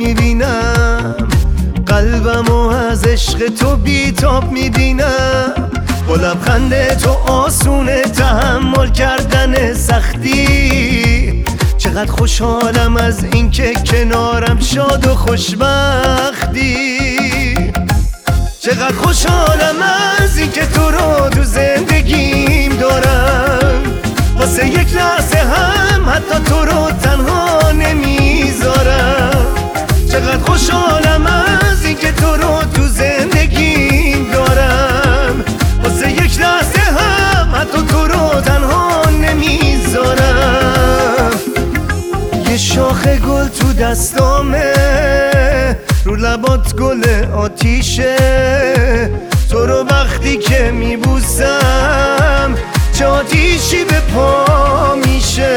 میبینم، قلبمو از عشق تو بیتاب میبینم. با لبخند تو آسونه تحمل کردن سختی. چقدر خوشحالم از اینکه کنارم شاد و خوشبختی. چقدر خوشحالم از اینکه تو رو تو زندگیم دارم. واسه یک لحظه هم حتی تو رو تنها نمیذارم. چقدر خوشحالم از اینکه تو رو تو زندگیم دارم. واسه یک لحظه هم حتی تو رو تنها نمیذارم. یه شاخ گل تو دستامه، رو لبات گل آتیشه. تو رو وقتی که میبوسم چه آتیشی به پا میشه.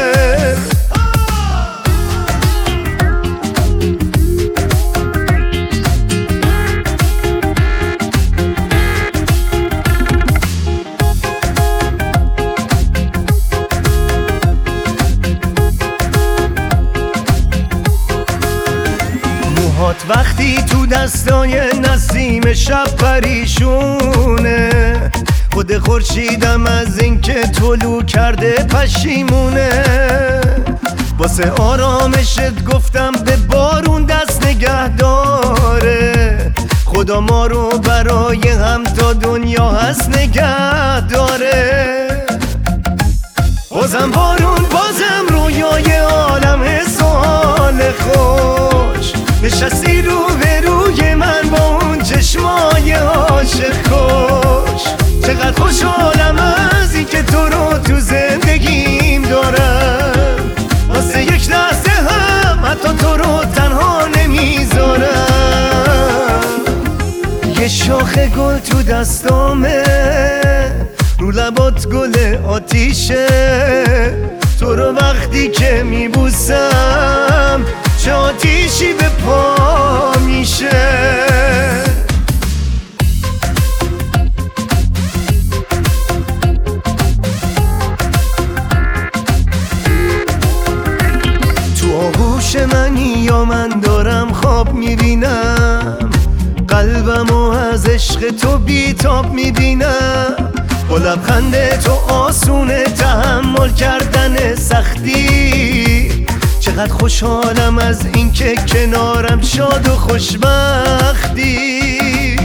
وقتی تو دستای نسیم شب پریشونه، خود خورشیدم از اینکه طلوع کرده پشیمونه. واسه آرامشت گفتم به بارون دست نگه داره. خدا ما رو برای هم تا دنیا هست نگه داره. بازم بارون بازم رویای عالم سوال خوش. نشستی رو به روی من با اون چشمای عاشق کش. چقدر خوشحالم از اینکه تو رو تو زندگیم دارم. واسه یک لحظه هم حتی تو رو تنها نمیذارم. یه شاخ گل تو دستامه، رو لبات گل آتیشه. تو رو وقتی که میبوسم چه آتیشی به پا میشه. تو آغوش منی یا من دارم خواب میبینم، قلبمو از عشق تو بیتاب میبینم. با لبخند تو آسونه تحمل کردن سختی. چقدر خوشحالم از اینکه کنارم شاد و خوشبختی.